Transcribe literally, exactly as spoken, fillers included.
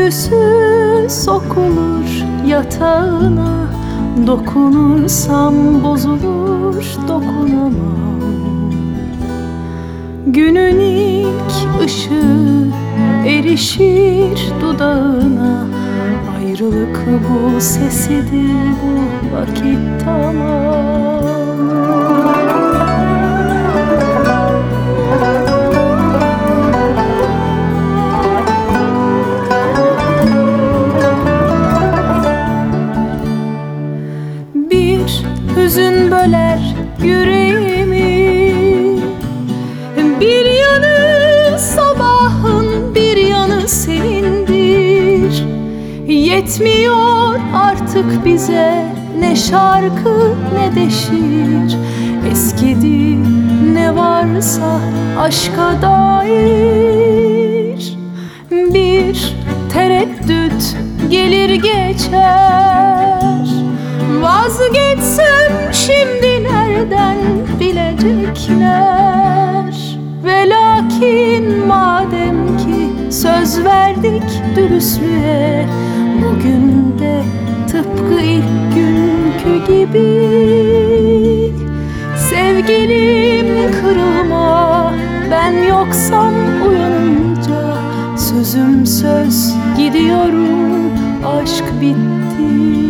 Örtüsü sokulur yatağına, dokunursam bozulur, dokunamam. Günün ilk ışığı erişir dudağına, ayrılık bu sesidir bu vakit tamam. Bir hüzün böler yüreğimi, bir yanı sabahın, bir yanı senindir. Yetmiyor artık bize ne şarkı ne de şiir, eskidi ne varsa aşka dair. Bir tereddüt gelir geçer, vazgeçsem şimdi nereden bilecekler? Ve lakin madem ki söz verdik dürüstlüğe, bugün de tıpkı ilk günkü gibi. Sevgilim kırılma, ben yoksam uyanınca, sözüm söz gidiyorum, aşk bitti.